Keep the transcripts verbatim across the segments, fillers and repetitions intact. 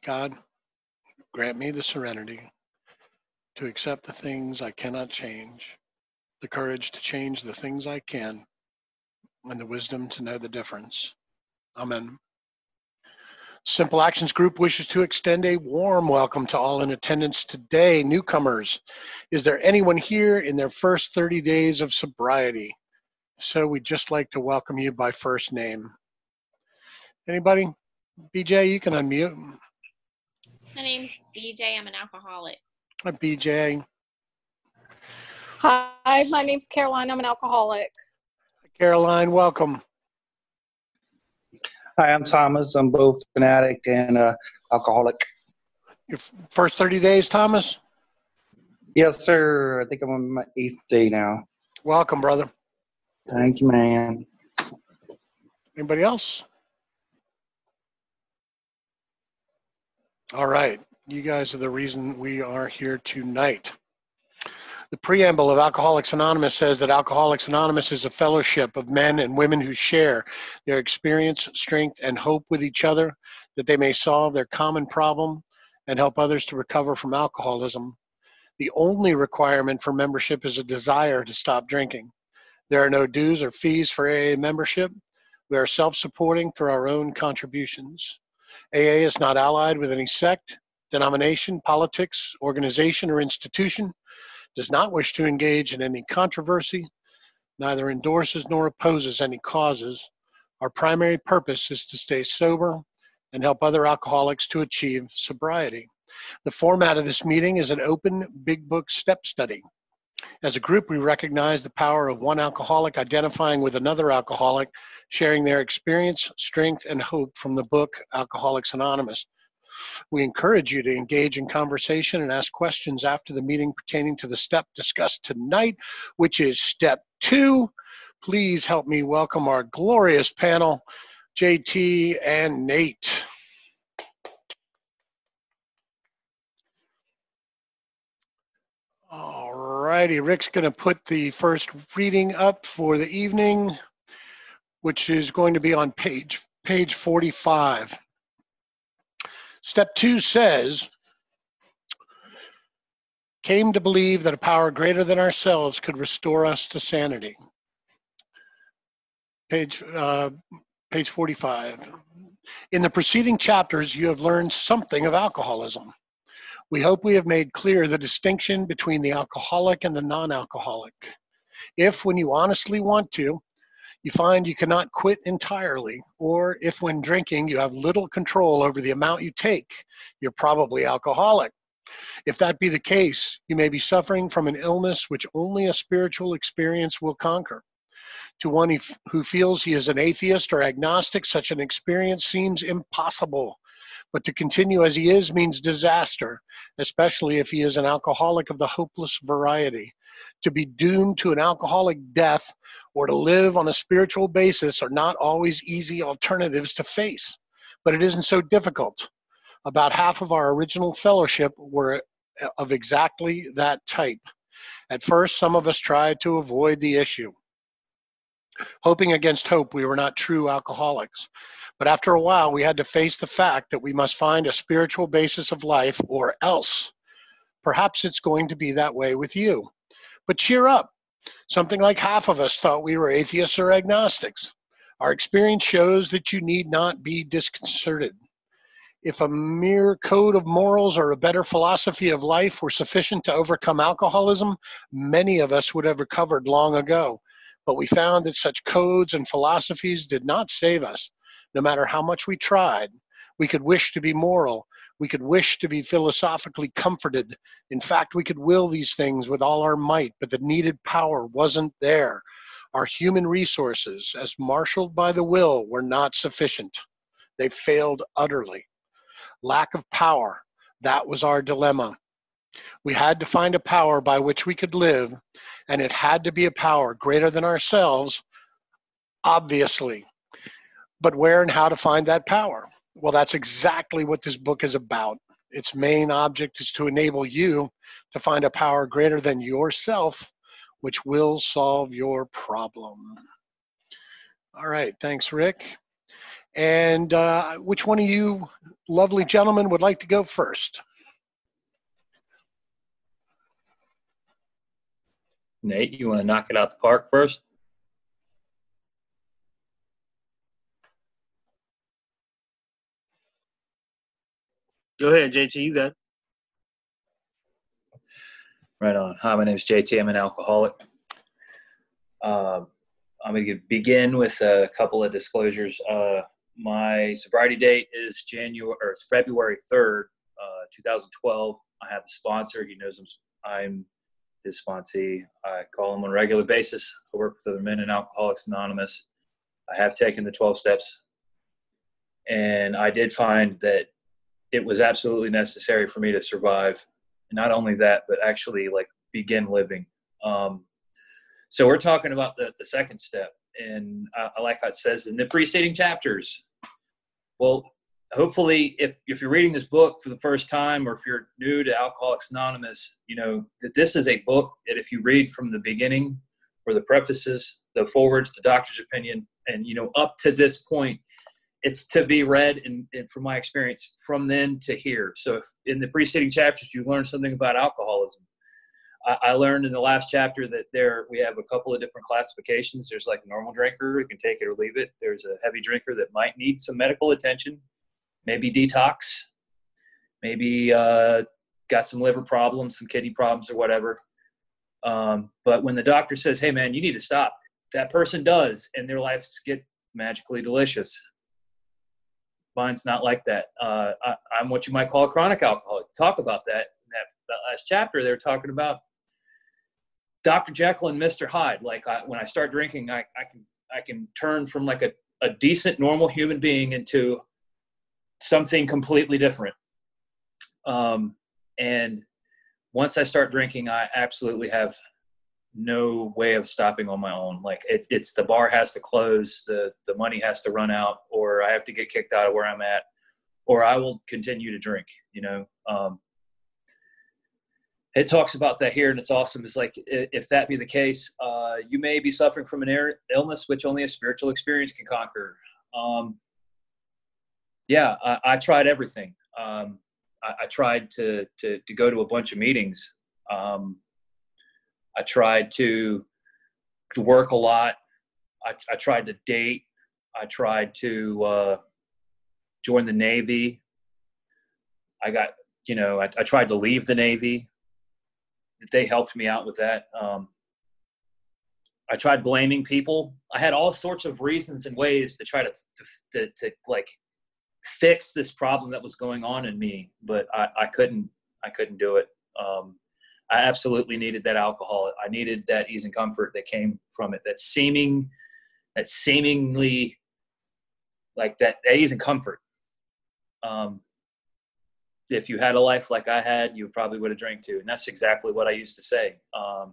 God, grant me the serenity to accept the things I cannot change, the courage to change the things I can, and the wisdom to know the difference. Amen. Simple Actions Group wishes to extend a warm welcome to all in attendance today. Newcomers, is there anyone here in their first thirty days of sobriety? So we'd just like to welcome you by first name. Anybody? B J, you can unmute. My name's B J. I'm an alcoholic. Hi, B J. Hi, my name's Caroline. I'm an alcoholic. Caroline, welcome. Hi, I'm Thomas. I'm both an addict and uh, alcoholic. Your first thirty days, Thomas? Yes, sir. I think I'm on my eighth day now. Welcome, brother. Thank you, man. Anybody else? All right. You guys are the reason we are here tonight. The preamble of Alcoholics Anonymous says that Alcoholics Anonymous is a fellowship of men and women who share their experience, strength, and hope with each other, that they may solve their common problem and help others to recover from alcoholism. The only requirement for membership is a desire to stop drinking. There are no dues or fees for A A membership. We are self-supporting through our own contributions. A A is not allied with any sect, denomination, politics, organization, or institution, does not wish to engage in any controversy, neither endorses nor opposes any causes. Our primary purpose is to stay sober and help other alcoholics to achieve sobriety. The format of this meeting is an open Big Book step study. As a group, we recognize the power of one alcoholic identifying with another alcoholic, sharing their experience, strength, and hope from the book Alcoholics Anonymous. We encourage you to engage in conversation and ask questions after the meeting pertaining to the step discussed tonight, which is step two. Please help me welcome our glorious panel, J T and Nate. All righty, Rick's going to put the first reading up for the evening, which is going to be on page, page forty-five. Step two says, came to believe that a power greater than ourselves could restore us to sanity. Page, uh, page forty-five. In the preceding chapters, you have learned something of alcoholism. We hope we have made clear the distinction between the alcoholic and the non-alcoholic. If, when you honestly want to, you find you cannot quit entirely, or if when drinking you have little control over the amount you take, you're probably alcoholic. If that be the case, you may be suffering from an illness which only a spiritual experience will conquer. To one who feels he is an atheist or agnostic, such an experience seems impossible. But to continue as he is means disaster, especially if he is an alcoholic of the hopeless variety. To be doomed to an alcoholic death or to live on a spiritual basis are not always easy alternatives to face, but it isn't so difficult. About half of our original fellowship were of exactly that type. At first, some of us tried to avoid the issue. Hoping against hope, we were not true alcoholics. But after a while, we had to face the fact that we must find a spiritual basis of life or else. Perhaps it's going to be that way with you. But cheer up. Something like half of us thought we were atheists or agnostics. Our experience shows that you need not be disconcerted. If a mere code of morals or a better philosophy of life were sufficient to overcome alcoholism, many of us would have recovered long ago. But we found that such codes and philosophies did not save us, no matter how much we tried. We could wish to be moral. We could wish to be philosophically comforted. In fact, we could will these things with all our might, but the needed power wasn't there. Our human resources, as marshaled by the will, were not sufficient. They failed utterly. Lack of power, that was our dilemma. We had to find a power by which we could live, and it had to be a power greater than ourselves, obviously. But where and how to find that power? Well, that's exactly what this book is about. Its main object is to enable you to find a power greater than yourself, which will solve your problem. All right, thanks, Rick. And uh, which one of you lovely gentleman would like to go first? Nate, you want to knock it out the park first? Go ahead, J T. You got it. Right on. Hi, my name is J T. I'm an alcoholic. Um, I'm going to begin with a couple of disclosures. Uh, my sobriety date is January or it's February third, uh, two thousand twelve. I have a sponsor. He knows I'm, I'm his sponsee. I call him on a regular basis. I work with other men in Alcoholics Anonymous. I have taken the twelve steps, and I did find that it was absolutely necessary for me to survive. And not only that, but actually like begin living. Um, so we're talking about the, the second step. And I, I like how it says in the preceding chapters. Well, hopefully if, if you're reading this book for the first time, or if you're new to Alcoholics Anonymous, you know, that this is a book that if you read from the beginning, or the prefaces, the forwards, the doctor's opinion, and, you know, up to this point, it's to be read, and from my experience, from then to here. So if in the preceding chapters you learned something about alcoholism, I, I learned in the last chapter that there we have a couple of different classifications. There's like a normal drinker who can take it or leave it. There's a heavy drinker that might need some medical attention, maybe detox, maybe uh, got some liver problems, some kidney problems or whatever. Um, but when the doctor says, hey, man, you need to stop, that person does, and their lives get magically delicious. Mine's not like that. Uh, I, I'm what you might call a chronic alcoholic. Talk about that in that, that last chapter. They were talking about Doctor Jekyll and Mister Hyde. Like I, when I start drinking, I, I can I can turn from like a, a decent, normal human being into something completely different. Um, and once I start drinking, I absolutely have no way of stopping on my own. Like it, it's the bar has to close, the the money has to run out, or I have to get kicked out of where I'm at, or I will continue to drink. You know, um, it talks about that here, and it's awesome. It's like if that be the case, uh, you may be suffering from an air, illness which only a spiritual experience can conquer. Um, yeah, I, I tried everything. Um, I, I tried to, to to go to a bunch of meetings. Um, I tried to, to work a lot. I, I tried to date. I tried to uh, join the Navy. I got, you know, I, I tried to leave the Navy. They helped me out with that. Um, I tried blaming people. I had all sorts of reasons and ways to try to, to, to, to like fix this problem that was going on in me, but I, I couldn't, I couldn't do it. Um, I absolutely needed that alcohol. I needed that ease and comfort that came from it. That seeming, that seemingly like that, that ease and comfort. Um, if you had a life like I had, you probably would have drank too. And that's exactly what I used to say. Um,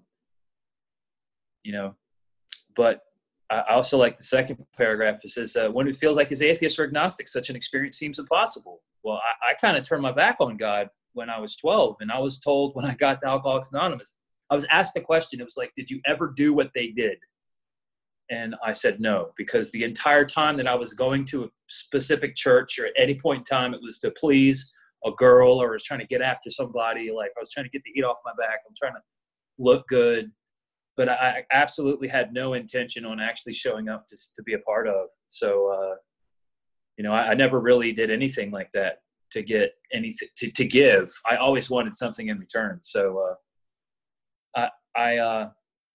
you know, but I also like the second paragraph. It says, uh, one who feels like he's atheist or agnostic, such an experience seems impossible. Well, I, I kind of turned my back on God when I was twelve, and I was told when I got to Alcoholics Anonymous, I was asked the question. It was like, did you ever do what they did? And I said no, because the entire time that I was going to a specific church, or at any point in time, it was to please a girl, or I was trying to get after somebody. Like I was trying to get the heat off my back. I'm trying to look good, but I absolutely had no intention on actually showing up to to be a part of. So, uh, you know, I, I never really did anything like that to get anything to, to give. I always wanted something in return. So, uh, I, I, uh,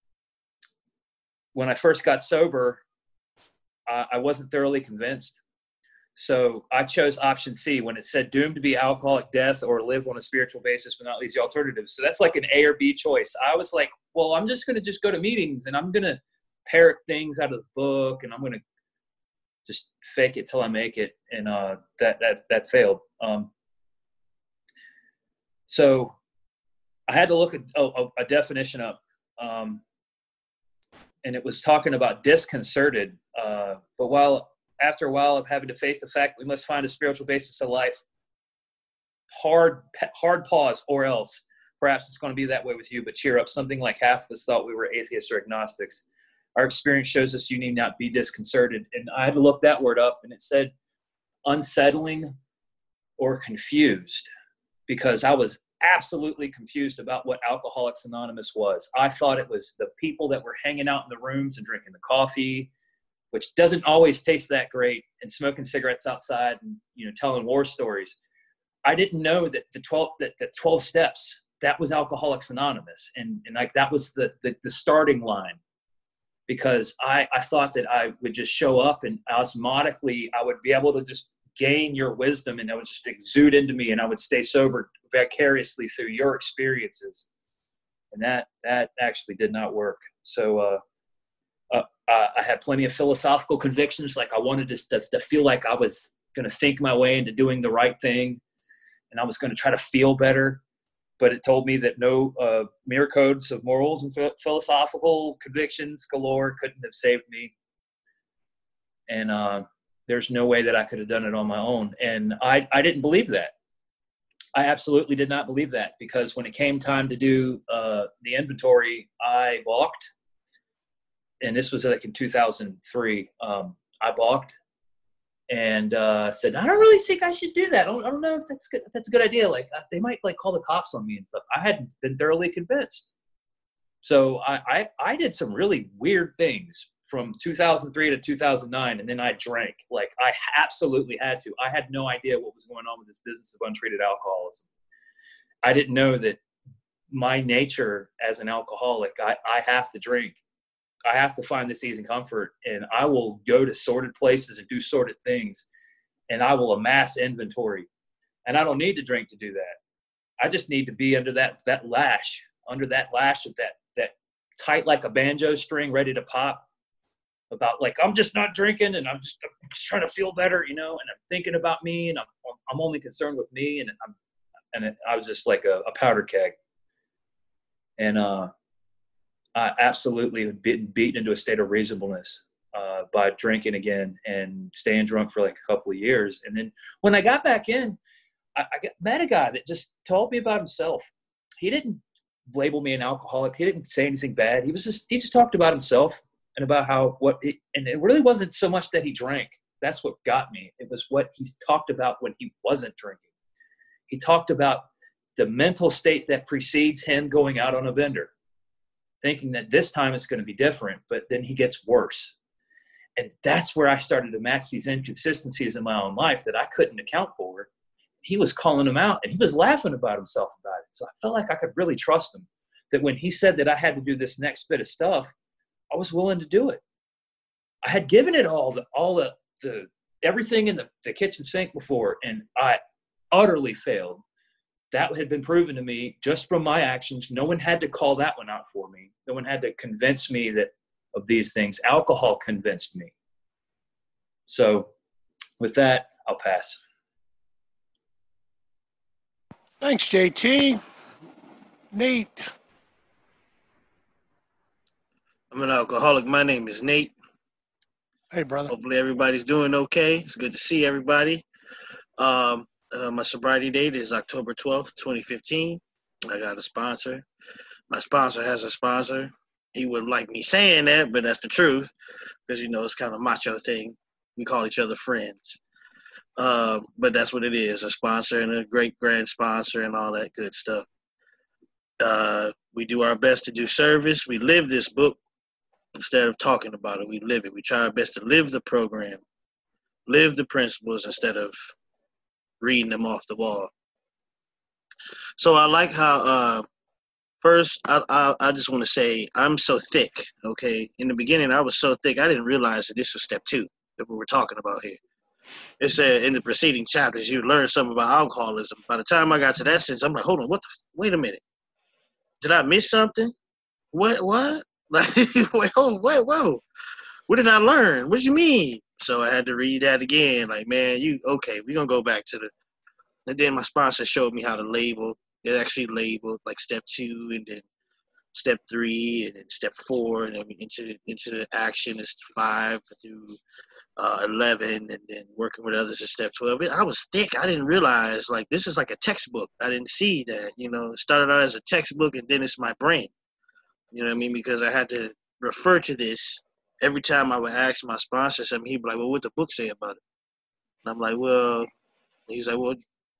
when I first got sober, uh, I wasn't thoroughly convinced. So I chose option C when it said doomed to be alcoholic, death, or live on a spiritual basis, but not least the alternatives. So that's like an A or B choice. I was like, well, I'm just going to just go to meetings, and I'm going to parrot things out of the book, and I'm going to just fake it till I make it. And uh, that, that, that failed. Um, so I had to look at oh, a definition up. Um, and it was talking about disconcerted. Uh, but while, after a while of having to face the fact we must find a spiritual basis of life, hard, hard pause, or else. Perhaps it's going to be that way with you, but cheer up. Something like half of us thought we were atheists or agnostics. Our experience shows us you need not be disconcerted. And I had to look that word up, and it said unsettling, or confused, because I was absolutely confused about what Alcoholics Anonymous was. I thought it was the people that were hanging out in the rooms and drinking the coffee, which doesn't always taste that great, and smoking cigarettes outside and, you know, telling war stories. I didn't know that the twelve, that, that twelve steps, that was Alcoholics Anonymous. And, and like, that was the, the, the starting line, because I, I thought that I would just show up and osmotically I would be able to just gain your wisdom, and that would just exude into me, and I would stay sober vicariously through your experiences. And that, that actually did not work. So, uh, uh, I had plenty of philosophical convictions. Like, I wanted to, to, to feel like I was going to think my way into doing the right thing, and I was going to try to feel better. But it told me that no uh, mere codes of morals and ph- philosophical convictions galore couldn't have saved me. And uh, there's no way that I could have done it on my own. And I, I didn't believe that. I absolutely did not believe that, because when it came time to do uh, the inventory, I balked. And this was like in two thousand three. Um, I balked and uh, said, I don't really think I should do that. I don't, I don't know if that's good. If that's a good idea. Like, uh, they might like call the cops on me and stuff. I hadn't been thoroughly convinced. So I, I, I did some really weird things from two thousand three to two thousand nine. And then I drank. Like, I absolutely had to. I had no idea what was going on with this business of untreated alcoholism. I didn't know that my nature as an alcoholic, I, I have to drink. I have to find this ease and comfort, and I will go to sorted places and do sorted things, and I will amass inventory. And I don't need to drink to do that. I just need to be under that, that lash, under that lash of that, that tight like a banjo string ready to pop, about like, I'm just not drinking, and I'm just, I'm just trying to feel better, you know, and I'm thinking about me, and I'm, I'm only concerned with me. And I'm, and it, I was just like a, a powder keg. And, uh, I absolutely been beaten into a state of reasonableness uh, by drinking again and staying drunk for like a couple of years. And then when I got back in, I, I got, met a guy that just told me about himself. He didn't label me an alcoholic. He didn't say anything bad. He was just, he just talked about himself and about how, what, it, and it really wasn't so much that he drank. That's what got me. It was what he talked about when he wasn't drinking. He talked about the mental state that precedes him going out on a bender, thinking that this time it's going to be different, but then he gets worse. And that's where I started to match these inconsistencies in my own life that I couldn't account for. He was calling them out, and he was laughing about himself about it. So I felt like I could really trust him, that when he said that I had to do this next bit of stuff, I was willing to do it. I had given it all the, all the, the everything in the, the kitchen sink before, and I utterly failed. That had been proven to me just from my actions. No one had to call that one out for me. No one had to convince me that of these things. Alcohol convinced me. So with that, I'll pass. Thanks, J T. Nate. I'm an alcoholic. My name is Nate. Hey, brother. Hopefully everybody's doing okay. It's good to see everybody. Um, uh, my sobriety date is October twelfth, twenty fifteen. I got a sponsor. My sponsor has a sponsor. He wouldn't like me saying that, but that's the truth, because, you know, it's kind of a macho thing. We call each other friends. Uh, but that's what it is, a sponsor and a great grand sponsor and all that good stuff. Uh, we do our best to do service. We live this book instead of talking about it. We live it. We try our best to live the program, live the principles instead of reading them off the wall. So I like how, uh, first, I, I, I just want to say I'm so thick, okay? In the beginning, I was so thick, I didn't realize that this was step two that we were talking about here. It said in the preceding chapters, you learn something about alcoholism. By the time I got to that sentence, I'm like, hold on, what the, f- wait a minute. Did I miss something? What, what? Like, wait, oh, wait, whoa. What did I learn? What do you mean? So I had to read that again. Like, man, you, okay, we're going to go back to the, and then my sponsor showed me how to label. It actually labeled like step two, and then step three, and then step four, and then into into the action is five through uh, eleven, and then working with others is step twelve. I was thick. I didn't realize, like, this is like a textbook. I didn't see that, you know. It started out as a textbook, and then it's my brain. You know what I mean? Because I had to refer to this every time I would ask my sponsor something. He'd be like, well, what the book say about it? And I'm like, well, he's like, well,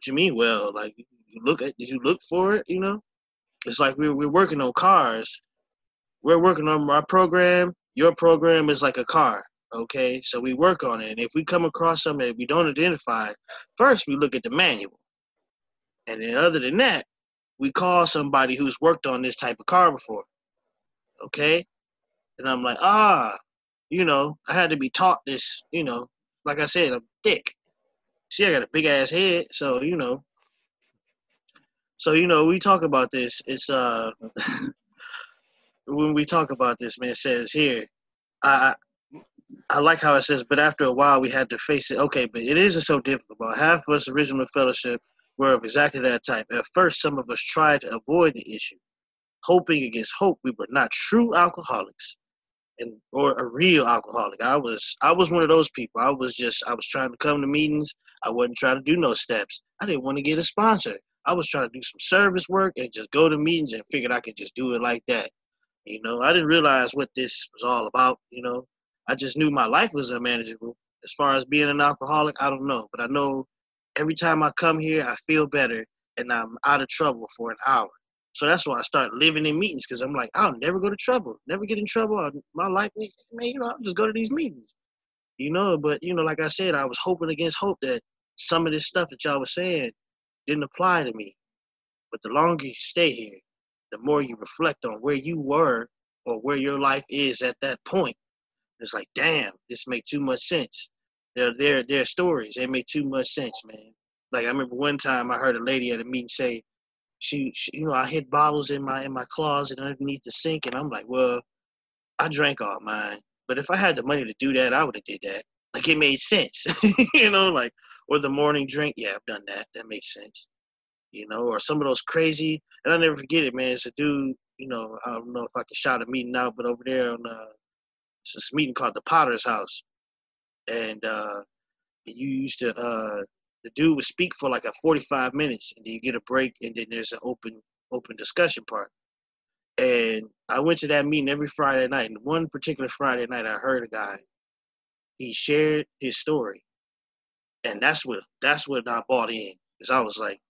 What you mean? Well, like you look at, did you look for it? You know, it's like we're we're working on cars. We're working on our program. Your program is like a car. Okay, so we work on it, and if we come across something that we don't identify, first we look at the manual, and then other than that, we call somebody who's worked on this type of car before. Okay, and I'm like, ah, you know, I had to be taught this. You know, like I said, I'm thick. See, I got a big ass head, so you know. So you know, we talk about this. It's uh, when we talk about this, man, it says here, I I like how it says, but after a while we had to face it. Okay, but it isn't so difficult. About half of us original fellowship were of exactly that type. At first, some of us tried to avoid the issue, hoping against hope we were not true alcoholics and or a real alcoholic. I was I was one of those people. I was just I was trying to come to meetings. I wasn't trying to do no steps. I didn't want to get a sponsor. I was trying to do some service work and just go to meetings and figured I could just do it like that. You know, I didn't realize what this was all about, you know. I just knew my life was unmanageable. As far as being an alcoholic, I don't know. But I know every time I come here, I feel better and I'm out of trouble for an hour. So that's why I started living in meetings, because I'm like, I'll never go to trouble, never get in trouble. I'll, my life, man, you know, I'll just go to these meetings. You know, but, you know, like I said, I was hoping against hope that some of this stuff that y'all was saying didn't apply to me. But the longer you stay here, the more you reflect on where you were or where your life is at that point. It's like, damn, this make too much sense. They're, they're, they're stories. They make too much sense, man. Like, I remember one time I heard a lady at a meeting say, she, she you know, I hid bottles in my in my closet underneath the sink. And I'm like, well, I drank all mine. But if I had the money to do that, I would have did that. Like, it made sense. You know, like, or the morning drink. Yeah, I've done that. That makes sense. You know, or some of those crazy, and I'll never forget it, man. It's a dude, you know, I don't know if I can shout a meeting out, but over there on uh, it's this meeting called the Potter's House. And uh, you used to, uh, the dude would speak for like a forty-five minutes, and then you get a break, and then there's an open open discussion part. And I went to that meeting every Friday night, and one particular Friday night, I heard a guy, he shared his story. And that's what, that's what I bought in, because I was like,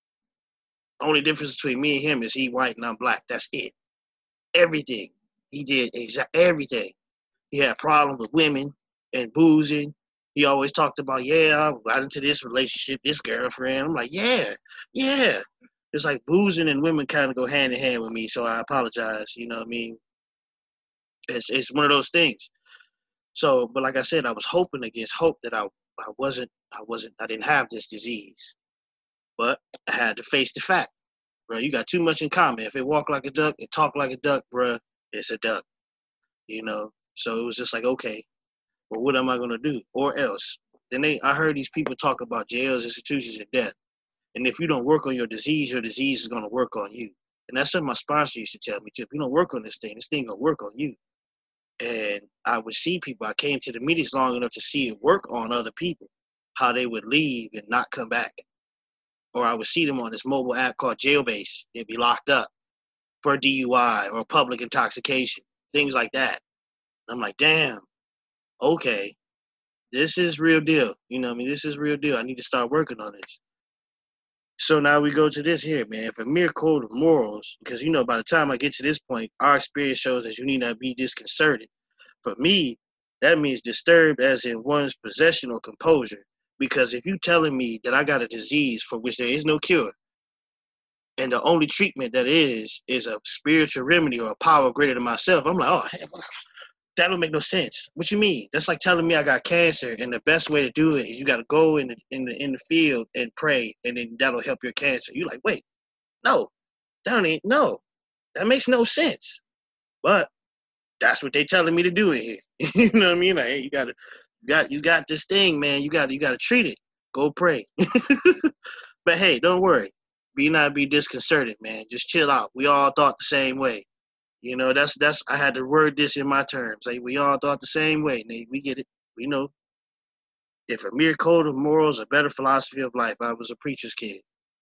only difference between me and him is he white and I'm black. That's it. Everything. He did exact everything. He had problems with women and boozing. He always talked about, yeah, I got into this relationship, this girlfriend. I'm like, yeah, yeah. It's like boozing and women kind of go hand in hand with me, so I apologize. You know what I mean? It's it's one of those things. So, but like I said, I was hoping against hope that I I wasn't I wasn't I didn't have this disease. But I had to face the fact, bro. You got too much in common. If it walk like a duck and talk like a duck, bro, it's a duck. You know. So it was just like, okay, well, what am I gonna do? Or else, then they, I heard these people talk about jails, institutions, and death. And if you don't work on your disease, your disease is gonna work on you. And that's what my sponsor used to tell me too. If you don't work on this thing, this thing gonna work on you. And I would see people. I came to the meetings long enough to see it work on other people, how they would leave and not come back. Or I would see them on this mobile app called Jailbase. They'd be locked up for a D U I or public intoxication, things like that. I'm like, damn, okay, this is real deal. You know what I mean? This is real deal. I need to start working on this. So now we go to this here, man. For mere code of morals, because, you know, by the time I get to this point, our experience shows that you need not be disconcerted. For me, that means disturbed as in one's possession or composure. Because if you telling me that I got a disease for which there is no cure, and the only treatment that is, is a spiritual remedy or a power greater than myself, I'm like, oh, that don't make no sense. What you mean? That's like telling me I got cancer, and the best way to do it is you got to go in the, in the in the field and pray, and then that'll help your cancer. You're like, wait, no, that don't ain't, no, that makes no sense. But that's what they telling me to do in here. You know what I mean? Like, hey, you got to, you got, you got this thing, man. You got, you got to treat it. Go pray. But hey, don't worry. Be not be disconcerted, man. Just chill out. We all thought the same way. You know, that's, that's, I had to word this in my terms. Like, we all thought the same way, Nate. We get it. We know. If a mere code of morals, a better philosophy of life, I was a preacher's kid.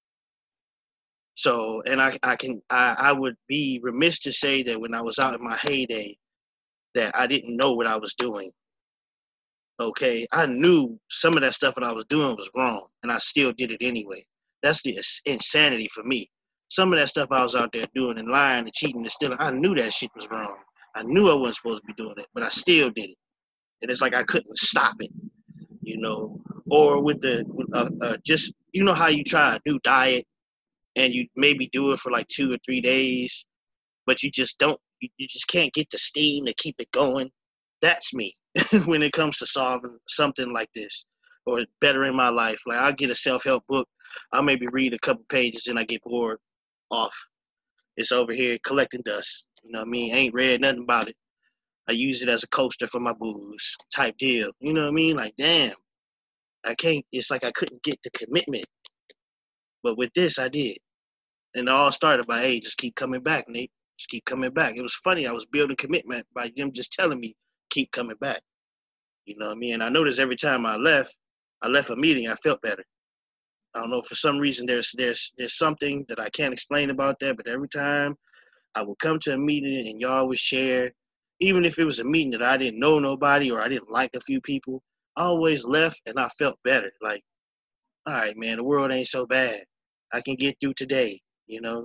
So, and I, I can, I, I would be remiss to say that when I was out in my heyday, that I didn't know what I was doing. Okay. I knew some of that stuff that I was doing was wrong, and I still did it anyway. That's the ins- insanity for me. Some of that stuff I was out there doing and lying and cheating and stealing, I knew that shit was wrong. I knew I wasn't supposed to be doing it, but I still did it. And it's like I couldn't stop it, you know. Or with the, uh, uh, just, you know how you try a new diet and you maybe do it for like two or three days, but you just don't, you, you just can't get the steam to keep it going. That's me when it comes to solving something like this or bettering my life. Like I'll get a self-help book. I'll maybe read a couple pages and I get bored off. It's over here collecting dust. You know what I mean? I ain't read nothing about it. I use it as a coaster for my booze type deal. You know what I mean? Like, damn, I can't, it's like I couldn't get the commitment. But with this, I did. And it all started by, hey, just keep coming back, Nate. Just keep coming back. It was funny. I was building commitment by them just telling me, keep coming back. You know what I mean? And I noticed every time I left, I left a meeting, I felt better. I don't know, for some reason, there's there's there's something that I can't explain about that, but every time I would come to a meeting and y'all would share, even if it was a meeting that I didn't know nobody or I didn't like a few people, I always left and I felt better. Like, all right, man, the world ain't so bad. I can get through today, you know?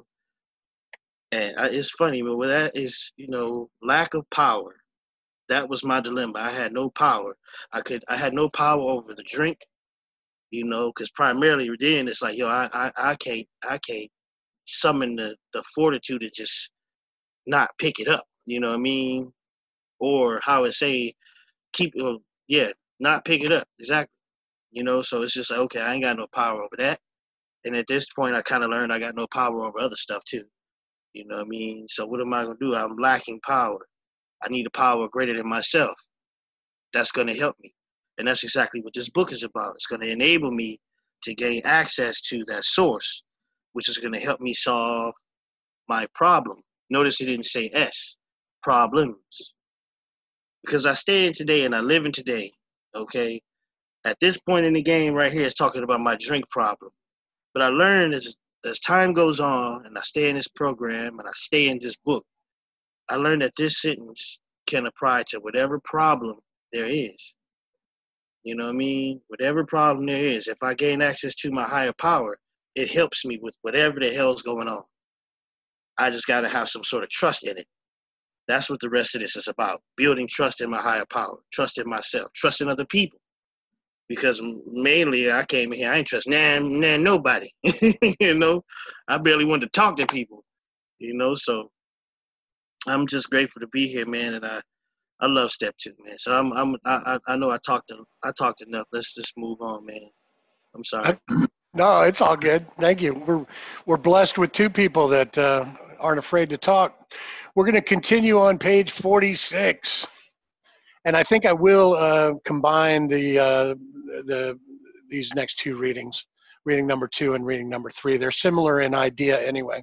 And I, it's funny, but with that is, you know, lack of power. That was my dilemma. I had no power. I could, I had no power over the drink, you know, because primarily then it's like, yo, I, I, I can't, I can't summon the, the fortitude to just not pick it up. You know what I mean? Or how it say, keep, uh, yeah, not pick it up. Exactly. You know, so it's just like, okay, I ain't got no power over that. And at this point, I kind of learned I got no power over other stuff too. You know what I mean? So what am I going to do? I'm lacking power. I need a power greater than myself. That's going to help me. And that's exactly what this book is about. It's going to enable me to gain access to that source, which is going to help me solve my problem. Notice it didn't say S, problems. Because I stay in today and I live in today, okay? At this point in the game right here, it's talking about my drink problem. But I learned as, as time goes on and I stay in this program and I stay in this book, I learned that this sentence can apply to whatever problem there is. You know what I mean? Whatever problem there is, if I gain access to my higher power, it helps me with whatever the hell's going on. I just got to have some sort of trust in it. That's what the rest of this is about. Building trust in my higher power, trust in myself, trust in other people. Because mainly I came in here, I ain't trust nah, nah, nobody. You know, I barely wanted to talk to people, you know, so I'm just grateful to be here, man. And I, I love step two, man. So I'm, I'm, I, I know I talked, to, I talked enough. Let's just move on, man. I'm sorry. No, it's all good. Thank you. We're we're blessed with two people that uh, aren't afraid to talk. We're going to continue on page forty-six, and I think I will uh, combine the uh, the these next two readings, reading number two and reading number three. They're similar in idea anyway.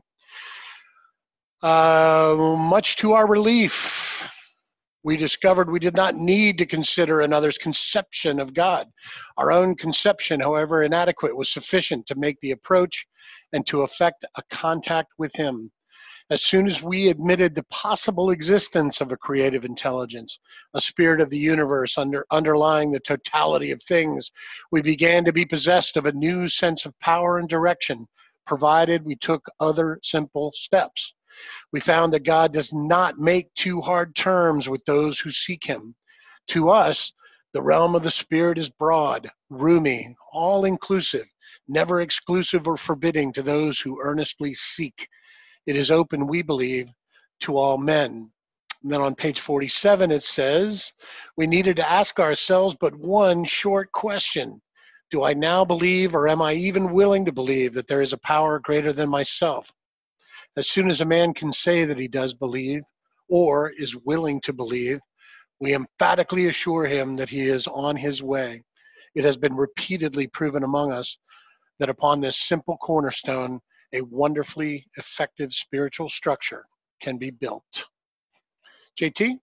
Uh, much to our relief, we discovered we did not need to consider another's conception of God. Our own conception, however inadequate, was sufficient to make the approach and to effect a contact with him. As soon as we admitted the possible existence of a creative intelligence, a spirit of the universe under, underlying the totality of things, we began to be possessed of a new sense of power and direction, provided we took other simple steps. We found that God does not make too hard terms with those who seek him. To us, the realm of the spirit is broad, roomy, all-inclusive, never exclusive or forbidding to those who earnestly seek. It is open, we believe, to all men. And then on page forty-seven, it says, we needed to ask ourselves but one short question. Do I now believe, or am I even willing to believe, that there is a power greater than myself? As soon as a man can say that he does believe, or is willing to believe, we emphatically assure him that he is on his way. It has been repeatedly proven among us that upon this simple cornerstone, a wonderfully effective spiritual structure can be built. J T?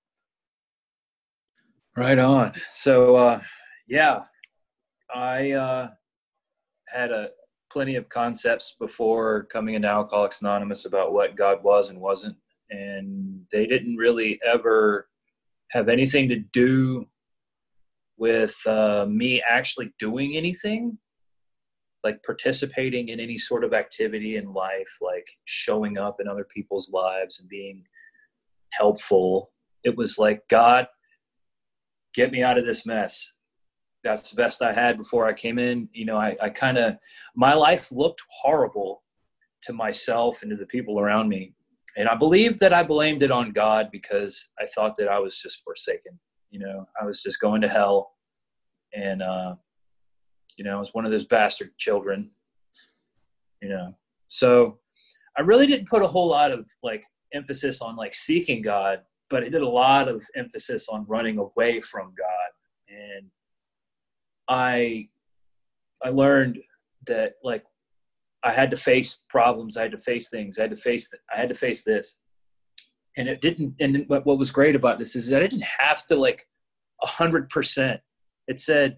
Right on. So, uh, yeah, I uh, had a plenty of concepts before coming into Alcoholics Anonymous about what God was and wasn't, and they didn't really ever have anything to do with uh, me actually doing anything. like participating in any sort of activity in life, like showing up in other people's lives and being helpful. It was like, God, get me out of this mess. That's the best I had before I came in. You know, I, I kind of, my life looked horrible to myself and to the people around me. And I believed that I blamed it on God because I thought that I was just forsaken. You know, I was just going to hell. And, uh, you know, I was one of those bastard children, you know. So I really didn't put a whole lot of like emphasis on like seeking God, but it did a lot of emphasis on running away from God. And I, I learned that like I had to face problems. I had to face things. I had to face, th- I had to face this. And it didn't, and what, what was great about this is that I didn't have to like a hundred percent. It said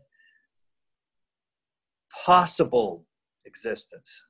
possible existence.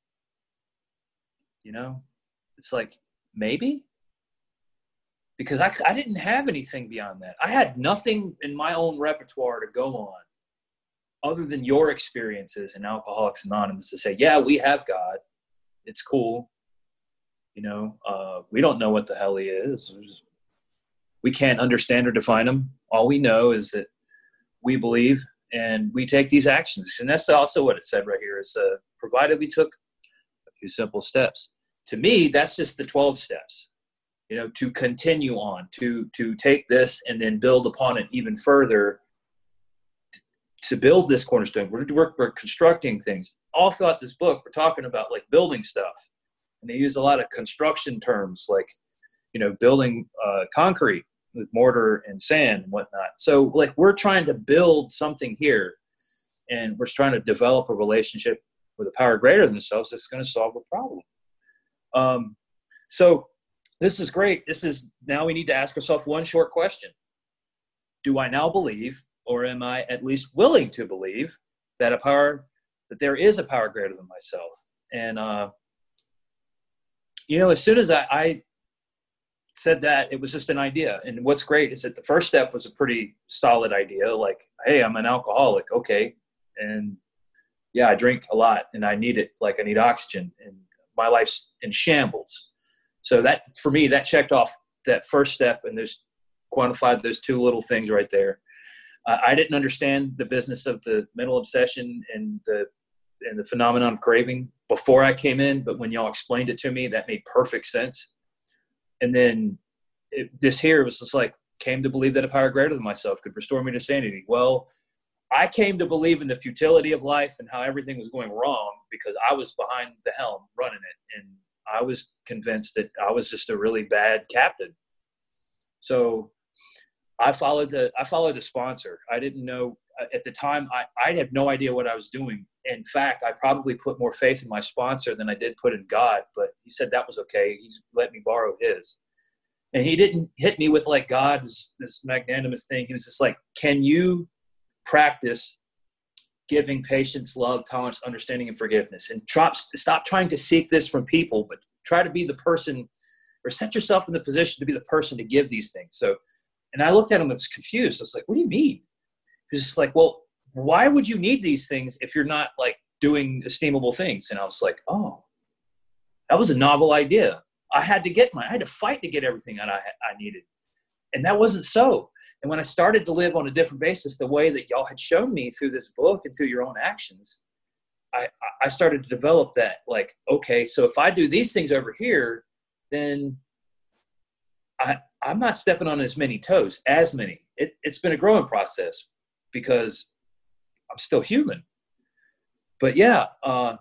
You know, it's like, maybe, because I, I didn't have anything beyond that. I had nothing in my own repertoire to go on other than your experiences in Alcoholics Anonymous to say, yeah, we have God. It's cool. You know, uh, we don't know what the hell he is. We can't understand or define him. All we know is that we believe and we take these actions. And that's also what it said right here is uh, provided we took a few simple steps. To me, that's just the twelve steps, you know, to continue on, to, to take this and then build upon it even further, to build this cornerstone. We're, we're, we're constructing things. All throughout this book, we're talking about like building stuff. And they use a lot of construction terms like, you know, building uh, concrete with mortar and sand and whatnot. So like we're trying to build something here and we're trying to develop a relationship with a power greater than themselves that's going to solve a problem. Um, so this is great. This is, now we need to ask ourselves one short question. Do I now believe, or am I at least willing to believe that a power, that there is a power greater than myself? And, uh, you know, as soon as I, I said that, it was just an idea. And what's great is that the first step was a pretty solid idea. Like, hey, I'm an alcoholic. Okay. And yeah, I drink a lot and I need it. Like I need oxygen and my life's in shambles. So that, for me, that checked off that first step and there's quantified those two little things right there. Uh, I didn't understand the business of the mental obsession and the, and the phenomenon of craving before I came in, but when y'all explained it to me, that made perfect sense. And then it, this here was just like, came to believe that a power greater than myself could restore me to sanity. Well, I came to believe in the futility of life and how everything was going wrong because I was behind the helm running it. And I was convinced that I was just a really bad captain. So I followed the, I followed the sponsor. I didn't know at the time, I, I had no idea what I was doing. In fact, I probably put more faith in my sponsor than I did put in God, but he said that was okay. He's let me borrow his. And he didn't hit me with like God, this, this magnanimous thing. He was just like, can you practice giving patience, love, tolerance, understanding, and forgiveness? And try, stop trying to seek this from people, but try to be the person or set yourself in the position to be the person to give these things. So, and I looked at him and was confused. I was like, what do you mean? He's just like, well, why would you need these things if you're not like doing esteemable things? And I was like, oh, that was a novel idea. I had to get my, I had to fight to get everything that I, I needed. And that wasn't so. And when I started to live on a different basis, the way that y'all had shown me through this book and through your own actions, I, I started to develop that like, okay, so if I do these things over here, then I, I'm not stepping on as many toes, as many. It, it's been a growing process because I'm still human. But yeah, uh,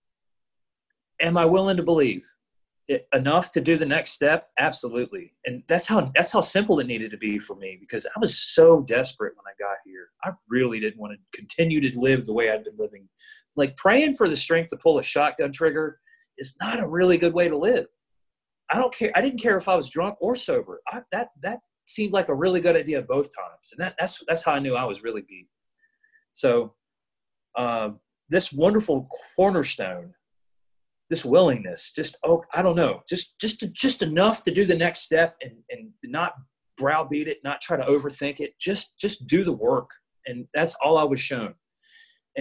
am I willing to believe it, enough to do the next step? Absolutely. And that's how that's how simple it needed to be for me because I was so desperate when I got here. I really didn't want to continue to live the way I'd been living. Like praying for the strength to pull a shotgun trigger is not a really good way to live. I don't care. I didn't care if I was drunk or sober. I, that that seemed like a really good idea both times. And that, that's that's how I knew I was really beat. So uh, this wonderful cornerstone, this willingness, just, oh, I don't know, just just to, just enough to do the next step and, and not browbeat it, not try to overthink it, just just do the work. And that's all I was shown. And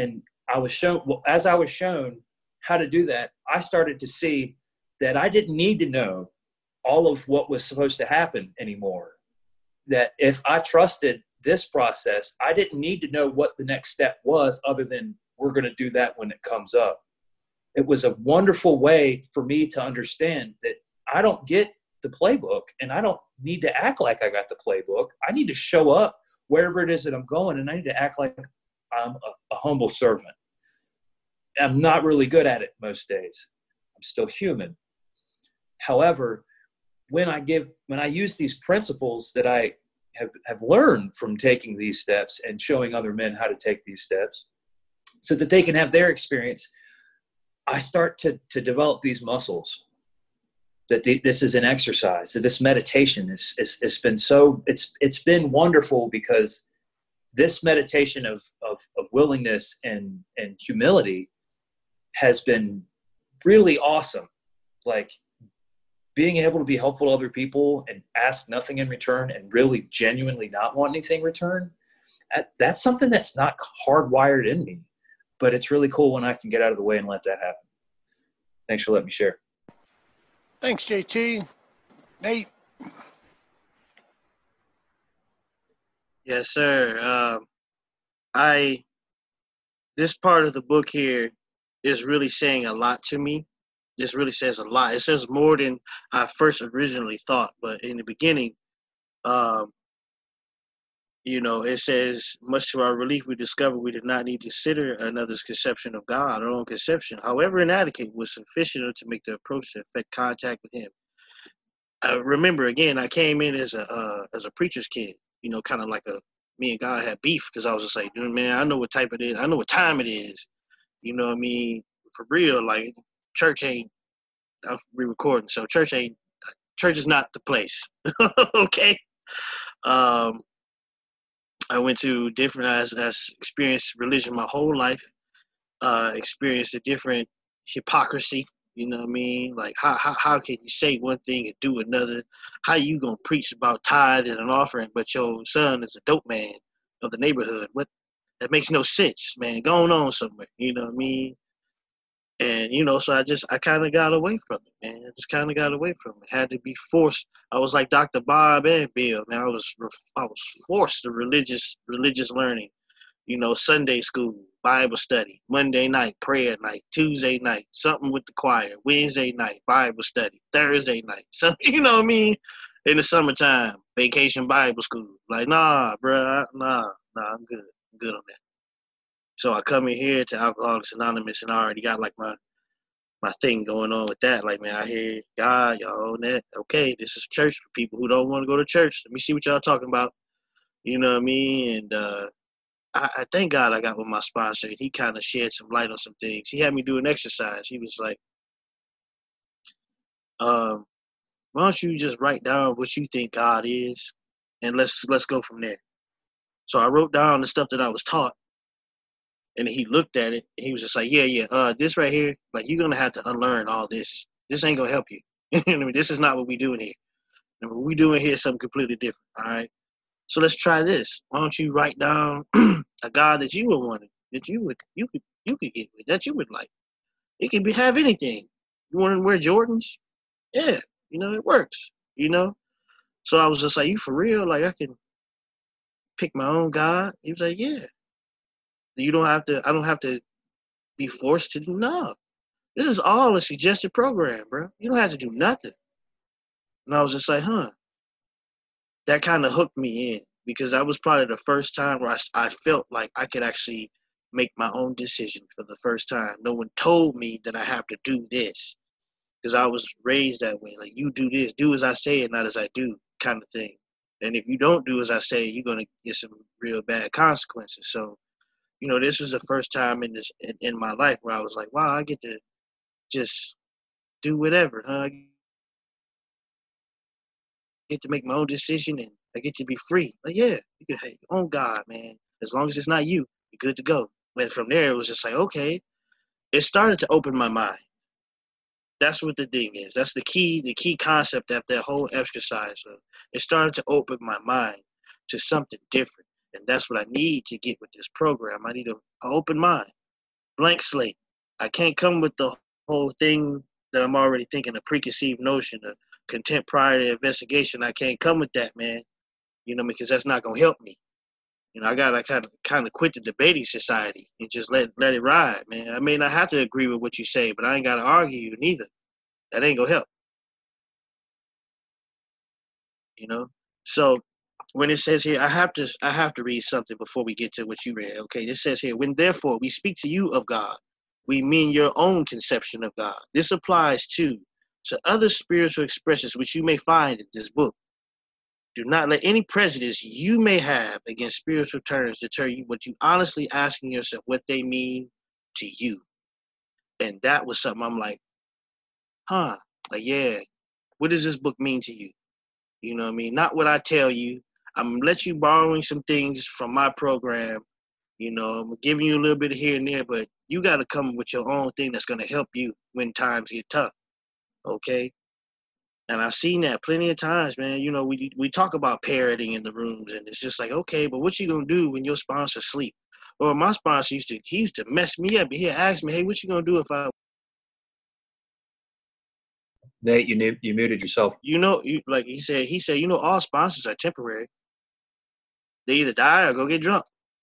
I was shown, well, as I was shown how to do that, I started to see that I didn't need to know all of what was supposed to happen anymore. That if I trusted this process, I didn't need to know what the next step was other than we're going to do that when it comes up. It was a wonderful way for me to understand that I don't get the playbook and I don't need to act like I got the playbook. I need to show up wherever it is that I'm going, and I need to act like I'm a, a humble servant. I'm not really good at it most days. I'm still human. However, when I give, when I use these principles that I have, have learned from taking these steps and showing other men how to take these steps so that they can have their experience, I start to, to develop these muscles. That the, this is an exercise, that this meditation is, is, it's been so, it's, it's been wonderful because this meditation of, of, of willingness and, and humility has been really awesome. Like being able to be helpful to other people and ask nothing in return and really genuinely not want anything in return. That, that's something that's not hardwired in me, but it's really cool when I can get out of the way and let that happen. Thanks for letting me share. Thanks, J T. Nate. Yes, sir. Um, I this part of the book here is really saying a lot to me. This really says a lot. It says more than I first originally thought. But in the beginning, um, you know, it says, much to our relief, we discovered we did not need to consider another's conception of God. Our own conception, however inadequate, was sufficient to make the approach to affect contact with him. I remember, again, I came in as a uh, as a preacher's kid, you know, kind of like a, me and God had beef because I was just like, dude, man, I know what type it is. I know what time it is. You know what I mean? For real, like, church ain't, I'm re-recording, so church ain't, church is not the place. Okay? Um, I went to different, as as experienced religion my whole life, uh, experienced a different hypocrisy, you know what I mean? Like, how, how, how can you say one thing and do another? How you gonna preach about tithe and an offering, but your son is a dope man of the neighborhood? What? That makes no sense, man. Going on somewhere, you know what I mean? And, you know, so I just, I kind of got away from it, man. I just kind of got away from it. Had to be forced. I was like Doctor Bob and Bill, man. I was, I was forced to religious, religious learning. You know, Sunday school, Bible study, Monday night, prayer night, Tuesday night, something with the choir, Wednesday night, Bible study, Thursday night. So, you know what I mean? In the summertime, vacation Bible school. Like, nah, bruh, nah, nah, I'm good. I'm good on that. So I come in here to Alcoholics Anonymous and I already got like my my thing going on with that. Like, man, I hear God, y'all on that. Okay, this is church for people who don't want to go to church. Let me see what y'all talking about. You know what I mean? And uh, I, I thank God I got with my sponsor. He kind of shed some light on some things. He had me do an exercise. He was like, um, why don't you just write down what you think God is, and let's let's go from there. So I wrote down the stuff that I was taught. And he looked at it, and he was just like, yeah, yeah, uh, this right here, like, you're going to have to unlearn all this. This ain't going to help you. You know what I mean? This is not what we doing here. And what we doing here is something completely different, all right? So let's try this. Why don't you write down a God that you would want, that you would, you could, you could get with, that you would like. It could be, have anything. You want to wear Jordans? Yeah, you know, it works, you know? So I was just like, you for real? Like, I can pick my own God? He was like, yeah. You don't have to, I don't have to be forced to do no. This is all a suggested program, bro. You don't have to do nothing. And I was just like, huh. That kind of hooked me in because that was probably the first time where I, I felt like I could actually make my own decision for the first time. No one told me that I have to do this because I was raised that way. Like, you do this, do as I say and not as I do kind of thing. And if you don't do as I say, you're going to get some real bad consequences. So, you know, this was the first time in this in, in my life where I was like, wow, I get to just do whatever, huh? I get to make my own decision and I get to be free. Like, yeah, you can have your own God, man. As long as it's not you, you're good to go. And from there, it was just like, okay. It started to open my mind. That's what the thing is. That's the key, the key concept of that whole exercise. So it started to open my mind to something different. And that's what I need to get with this program. I need a, an open mind. blank slate. I can't come with the whole thing that I'm already thinking, a preconceived notion, a contempt prior to investigation. I can't come with that, man. You know, because that's not gonna help me. You know, I gotta kind of kind of quit the debating society and just let let it ride, man. I may not have to agree with what you say, but I ain't gotta argue you neither. That ain't gonna help. You know. So when it says here, I have to I have to read something before we get to what you read. Okay, it says here, when therefore we speak to you of God, we mean your own conception of God. This applies to to other spiritual expressions which you may find in this book. Do not let any prejudice you may have against spiritual terms deter you, but you honestly asking yourself what they mean to you. And that was something I'm like, huh, like, yeah, what does this book mean to you? You know what I mean? Not what I tell you. I'm gonna let you borrowing some things from my program. You know, I'm giving you a little bit of here and there, but you got to come with your own thing that's going to help you when times get tough. Okay? And I've seen that plenty of times, man. You know, we we talk about parroting in the rooms, and it's just like, okay, but what you gonna do when your sponsor sleep? Or my sponsor used to, he used to mess me up. He'd ask me, hey, what you gonna do if I? Nate, you knew, you muted yourself. You know, you like he said. He said, you know, all sponsors are temporary. They either die or go get drunk.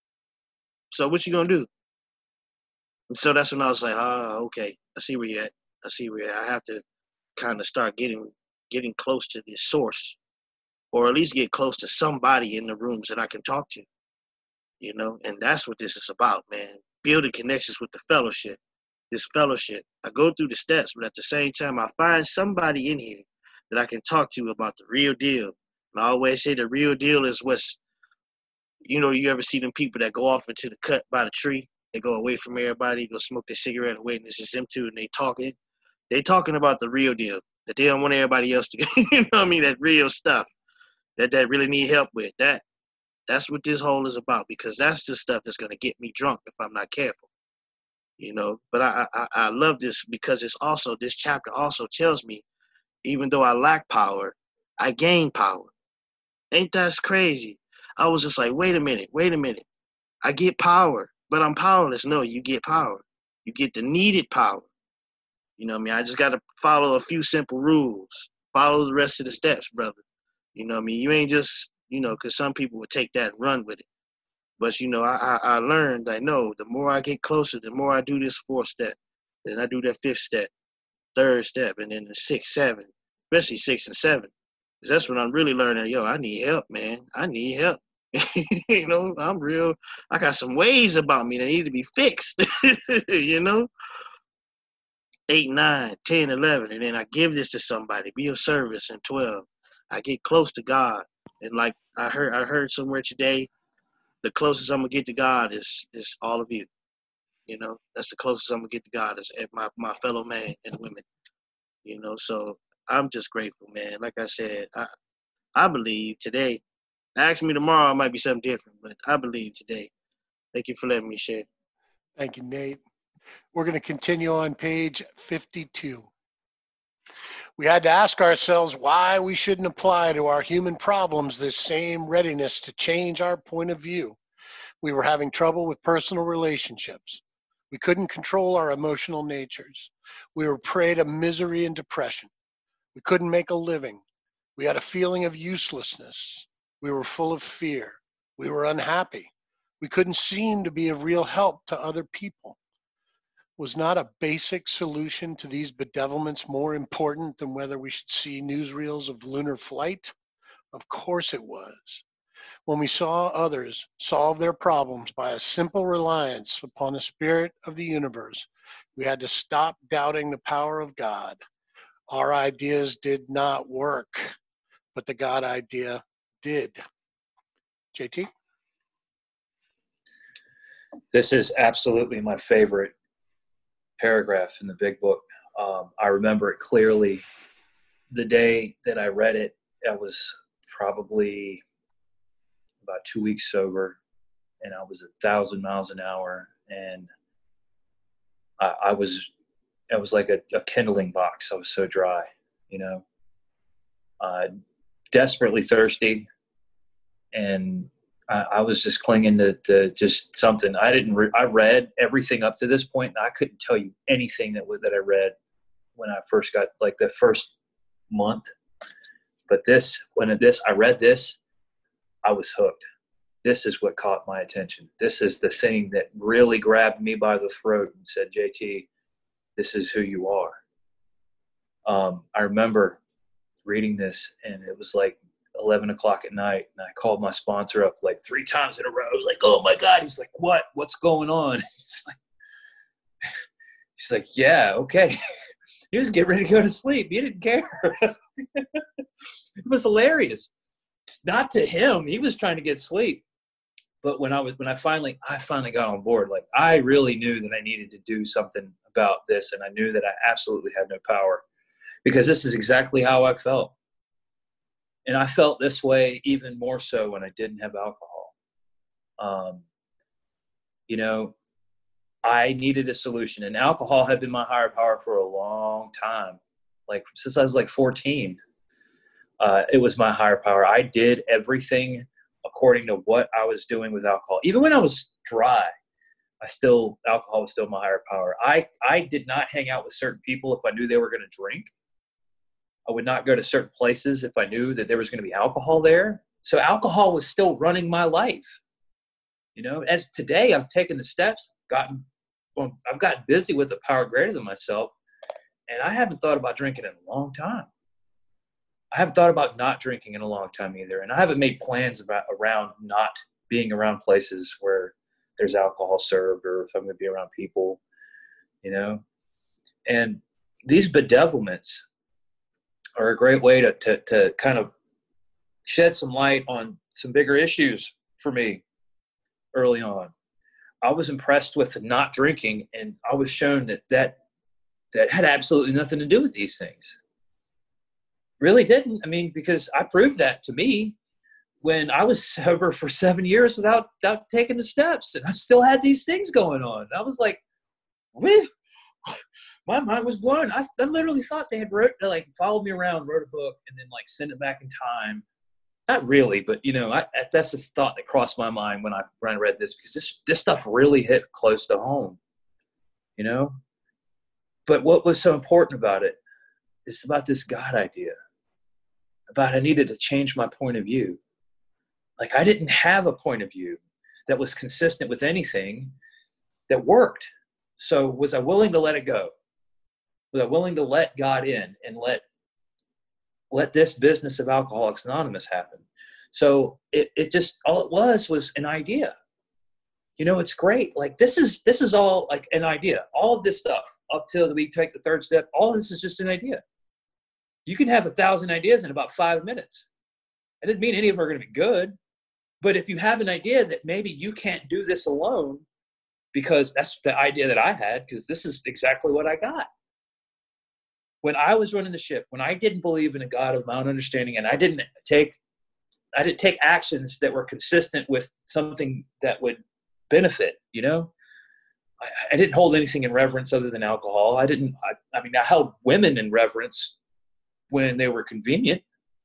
So what you gonna do? And so that's when I was like, ah, okay, I see where you're at. I see where you're at. I have to kind of start getting getting close to the source, or at least get close to somebody in the rooms that I can talk to, you know. And that's what this is about, man. Building connections with the fellowship. This fellowship, I go through the steps, but at the same time, I find somebody in here that I can talk to about the real deal. And I always say the real deal is what's, you know, you ever see them people that go off into the cut by the tree? They go away from everybody, go smoke their cigarette and wait, and it's just them two, and they talking. They talking about the real deal that they don't want everybody else to get. You know what I mean? That real stuff that that really need help with. That that's what this whole is about, because that's the stuff that's gonna get me drunk if I'm not careful. You know. But I I, I love this because it's also, this chapter also tells me, even though I lack power, I gain power. Ain't that crazy? I was just like, wait a minute, wait a minute. I get power, but I'm powerless. No, you get power. You get the needed power. You know what I mean? I just got to follow a few simple rules. Follow the rest of the steps, brother. You know what I mean? You ain't just, you know, because some people would take that and run with it. But, you know, I, I, I learned, I know, the more I get closer, the more I do this fourth step. Then I do that fifth step, third step, and then the sixth, seven, especially six and seven. Because that's when I'm really learning, yo, I need help, man. I need help. You know, I'm real. I got some ways about me that need to be fixed, you know? eight, nine, ten, eleven, and then I give this to somebody, be of service, and twelve. I get close to God. And like I heard I heard somewhere today, the closest I'm gonna get to God is is all of you. You know, that's the closest I'm gonna get to God, is my, my fellow man and women. You know, so I'm just grateful, man. Like I said, I I believe today. Ask me tomorrow, it might be something different, but I believe today. Thank you for letting me share. Thank you, Nate. We're going to continue on page fifty-two. We had to ask ourselves why we shouldn't apply to our human problems this same readiness to change our point of view. We were having trouble with personal relationships. We couldn't control our emotional natures. We were prey to misery and depression. We couldn't make a living. We had a feeling of uselessness. We were full of fear. We were unhappy. We couldn't seem to be of real help to other people. Was not a basic solution to these bedevilments more important than whether we should see newsreels of lunar flight? Of course it was. When we saw others solve their problems by a simple reliance upon the spirit of the universe, we had to stop doubting the power of God. Our ideas did not work, but the God idea did. J T? This is absolutely my favorite paragraph in the big book. Um, I remember it clearly. The day that I read it, I was probably about two weeks sober, and I was a thousand miles an hour, and I, I was, it was like a, a kindling box. I was so dry, you know, uh, desperately thirsty, and I, I was just clinging to, to just something. I didn't. Re- I read everything up to this point, and I couldn't tell you anything that that I read when I first got like the first month. But this, when this, I read this, I was hooked. This is what caught my attention. This is the thing that really grabbed me by the throat and said, J T, this is who you are. Um, I remember reading this, and it was like eleven o'clock at night, and I called my sponsor up like three times in a row. I was like, oh my God. He's like, what? What's going on? He's like, he's like, yeah, okay. He was getting ready to go to sleep. He didn't care. It was hilarious. Not to him. He was trying to get sleep. But when I was, when I finally, I finally got on board, like I really knew that I needed to do something about this. And I knew that I absolutely had no power, because this is exactly how I felt. And I felt this way even more so when I didn't have alcohol. Um, you know, I needed a solution, and alcohol had been my higher power for a long time. Like since I was like fourteen, uh, it was my higher power. I did everything according to what I was doing with alcohol. Even when I was dry, I still, alcohol was still my higher power. I, I did not hang out with certain people if I knew they were going to drink. I would not go to certain places if I knew that there was going to be alcohol there. So alcohol was still running my life. You know, as today I've taken the steps, gotten, well, I've gotten busy with a power greater than myself, and I haven't thought about drinking in a long time. I haven't thought about not drinking in a long time either. And I haven't made plans about around not being around places where there's alcohol served, or if I'm going to be around people, you know. And these bedevilments are a great way to, to, to kind of shed some light on some bigger issues for me early on. I was impressed with not drinking, and I was shown that that, that had absolutely nothing to do with these things. Really didn't. I mean, because I proved that to me when I was sober for seven years without, without taking the steps, and I still had these things going on. I was like, what? My mind was blown. I, I literally thought they had wrote, like followed me around, wrote a book, and then like sent it back in time. Not really, but you know, I, that's the thought that crossed my mind when I when I read this, because this this stuff really hit close to home, you know. But what was so important about it is about this God idea, about I needed to change my point of view. Like I didn't have a point of view that was consistent with anything that worked. So was I willing to let it go? Was I willing to let God in and let let this business of Alcoholics Anonymous happen? So it, it just, all it was was an idea. You know, it's great. Like this is, this is all like an idea. All of this stuff up till we take the third step, all this is just an idea. You can have a thousand ideas in about five minutes. It doesn't mean any of them are going to be good. But if you have an idea that maybe you can't do this alone, because that's the idea that I had, because this is exactly what I got. When I was running the ship, when I didn't believe in a God of my own understanding, and I didn't take, I didn't take actions that were consistent with something that would benefit, you know, I, I didn't hold anything in reverence other than alcohol. I didn't, I, I mean, I held women in reverence when they were convenient,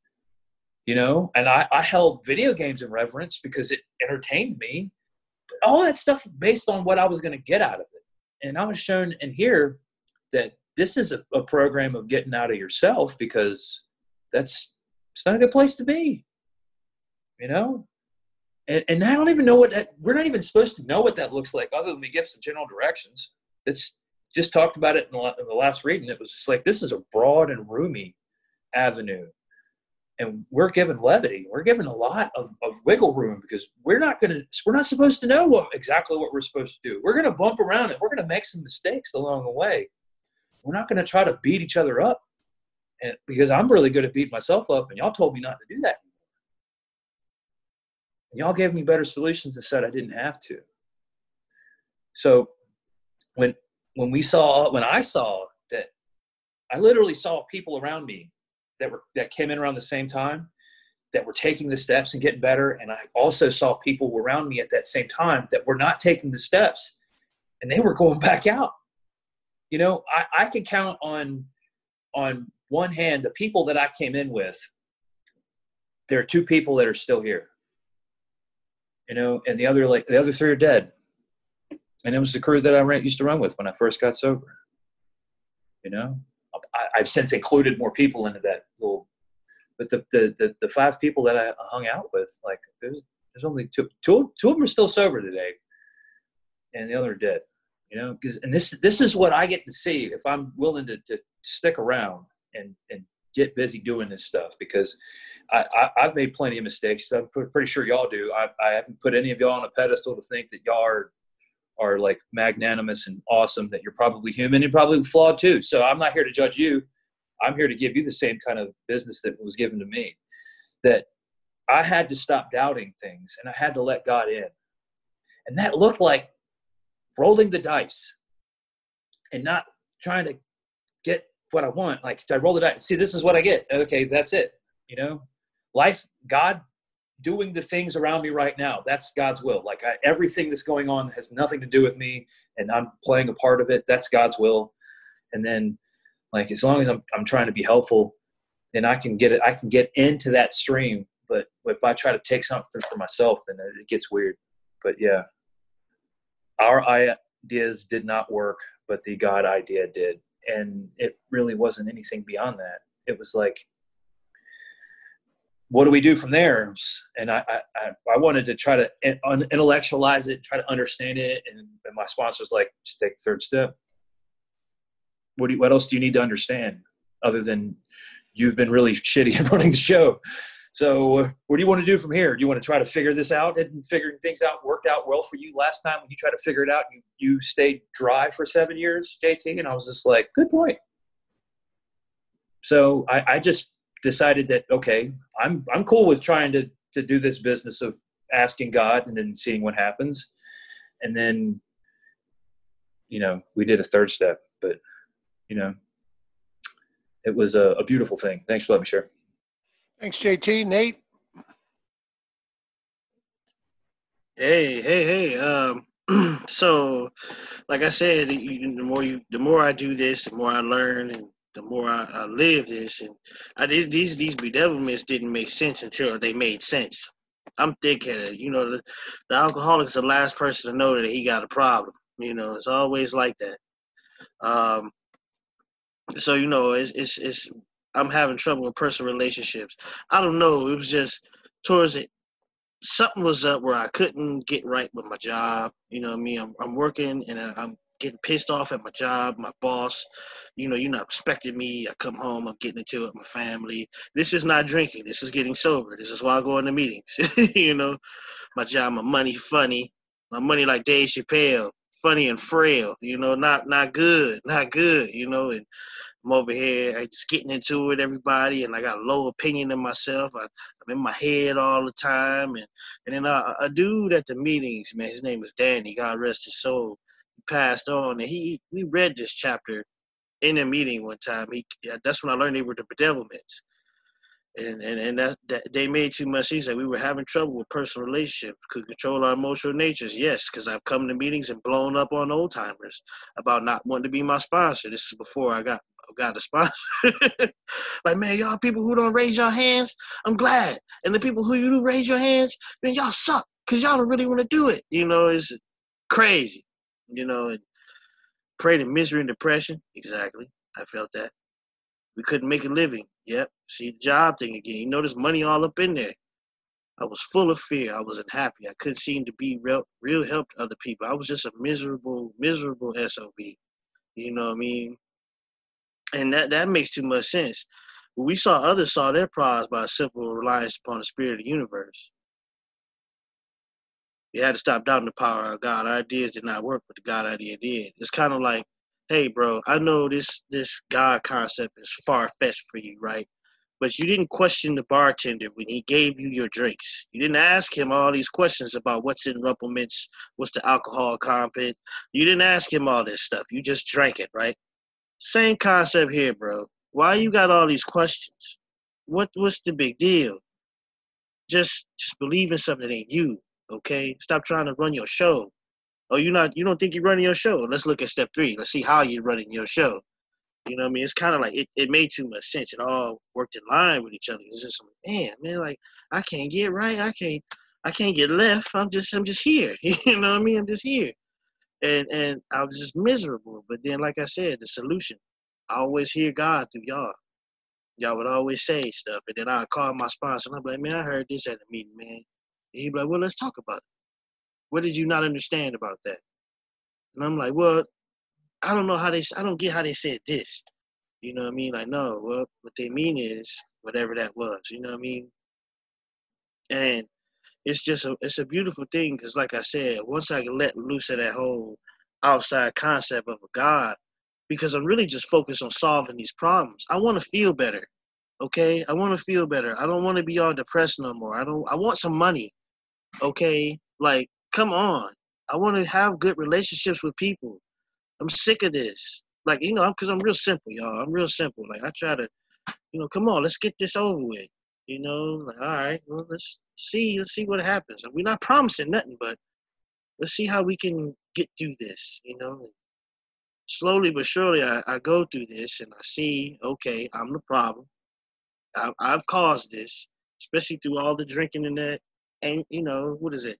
you know, and I, I held video games in reverence because it entertained me. But all that stuff based on what I was going to get out of it. And I was shown in here that this is a, a program of getting out of yourself, because that's, it's not a good place to be, you know? And, and I don't even know what that, we're not even supposed to know what that looks like other than we give some general directions. It's just talked about it in the, in the last reading. It was just like, this is a broad and roomy avenue. And we're given levity. We're given a lot of, of wiggle room, because we're not going to, we're not supposed to know what, exactly what we're supposed to do. We're going to bump around it. We're going to make some mistakes along the way. We're not going to try to beat each other up, and because I'm really good at beating myself up, and y'all told me not to do that. And y'all gave me better solutions and said I didn't have to. So when, when we saw, when I saw that, I literally saw people around me that were, that came in around the same time, that were taking the steps and getting better. And I also saw people around me at that same time that were not taking the steps, and they were going back out. You know, I, I can count on, on one hand, the people that I came in with. There are two people that are still here. you know, and the other like the other three are dead. And it was the crew that I ran, used to run with when I first got sober. You know, I, I've since included more people into that little, but the the the, the five people that I hung out with, like there's there's only two two two of them are still sober today, and the other are dead. You know, because and this this is what I get to see if I'm willing to, to stick around and and get busy doing this stuff, because I, I I've made plenty of mistakes. I'm pretty sure y'all do. I I haven't put any of y'all on a pedestal to think that y'all are are like magnanimous and awesome, that you're probably human and probably flawed too. So I'm not here to judge you. I'm here to give you the same kind of business that was given to me, that I had to stop doubting things and I had to let God in. And that looked like rolling the dice and not trying to get what I want. Like, I roll the dice. See, this is what I get. Okay, that's it. You know, life, God doing the things around me right now, that's God's will. Like I, everything that's going on has nothing to do with me and I'm playing a part of it. That's God's will. And then like, as long as I'm, I'm trying to be helpful, then I can get it. I can get into that stream. But if I try to take something for myself, then it gets weird. But yeah, our ideas did not work, but the God idea did. And it really wasn't anything beyond that. It was like, what do we do from there? And I, I, I wanted to try to intellectualize it, try to understand it. And, and my sponsor was like, just take the third step. What do you, what else do you need to understand other than you've been really shitty at running the show? So uh, what do you want to do from here? Do you want to try to figure this out? And figuring things out worked out well for you last time when you tried to figure it out? You, you stayed dry for seven years, J T? And I was just like, good point. So I, I just decided that, okay, I'm I'm cool with trying to to do this business of asking God and then seeing what happens. And then, you know, we did a third step, but, you know, it was a, a beautiful thing. Thanks for letting me share. Thanks, J T. Nate? Hey, hey, hey. Um, so, like I said, you, the more you, the more I do this, the more I learn, and the more I, I live this. And I did these these bedevilments didn't make sense until they made sense. I'm thick-headed. You know, the, the alcoholic's the last person to know that he got a problem. You know, it's always like that. Um, so you know, it's it's it's. I'm having trouble with personal relationships. I don't know. It was just towards it. Something was up where I couldn't get right with my job. You know what I mean? I'm, I'm working and I'm getting pissed off at my job, my boss. You know, you're not respecting me. I come home, I'm getting into it with my family. This is not drinking. This is getting sober. This is why I go into meetings. You know, my job, my money funny. My money like Dave Chappelle, funny and frail. You know, not not good, not good, you know, and I'm over here I just getting into it, everybody, and I got a low opinion of myself. I, I'm in my head all the time. And, and then uh, a dude at the meetings, man, his name was Danny, God rest his soul, he passed on. And he we read this chapter in a meeting one time. He That's when I learned they were the bedevilments. And and, and that, that they made too much. He said we were having trouble with personal relationships, could control our emotional natures. Yes, because I've come to meetings and blown up on old timers about not wanting to be my sponsor. This is before I got got a sponsor. Like, man, y'all people who don't raise your hands, I'm glad. And the people who you do raise your hands, man, y'all suck because y'all don't really want to do it. You know, it's crazy. You know, and pray to misery and depression. Exactly. I felt that. We couldn't make a living. Yep. See the job thing again. You know, there's money all up in there. I was full of fear. I wasn't happy. I couldn't seem to be real, real help to other people. I was just a miserable, miserable S O B. You know what I mean? And that, that makes too much sense. We saw others saw their prize by a simple reliance upon the spirit of the universe. You had to stop doubting the power of God. Our ideas did not work, but the God idea did. It's kind of like, hey, bro, I know this this God concept is far-fetched for you, right? But you didn't question the bartender when he gave you your drinks. You didn't ask him all these questions about what's in Rumplemints, what's the alcohol content. You didn't ask him all this stuff. You just drank it, right? Same concept here, bro. Why you got all these questions? What What's the big deal? Just just believe in something that ain't you, okay? Stop trying to run your show. Oh, you not you don't think you're running your show? Let's look at step three. Let's see how you're running your show. You know what I mean? It's kind of like it, it made too much sense. It all worked in line with each other. It's just like, man, man, like I can't get right. I can't I can't get left. I'm just I'm just here. You know what I mean? I'm just here. And and I was just miserable. But then, like I said, the solution. I always hear God through y'all. Y'all would always say stuff, and then I'd call my sponsor, and I'd be like, man, I heard this at the meeting, man. And he'd be like, well, let's talk about it. What did you not understand about that? And I'm like, well, I don't know how they, I don't get how they said this. You know what I mean? Like, no, well, what they mean is whatever that was, you know what I mean? And it's just a, it's a beautiful thing, because like I said, once I can let loose of that whole outside concept of a God, because I'm really just focused on solving these problems. I want to feel better, okay? I want to feel better. I don't want to be all depressed no more. I don't. I want some money, okay? Like, come on. I want to have good relationships with people. I'm sick of this. Like, you know, because I'm, I'm real simple, y'all. I'm real simple. Like, I try to, you know, come on, let's get this over with. You know, like, all right, well, let's see. Let's see what happens. We're not promising nothing, but let's see how we can get through this, you know? Slowly but surely, I, I go through this and I see, okay, I'm the problem. I, I've caused this, especially through all the drinking and that, and you know, what is it?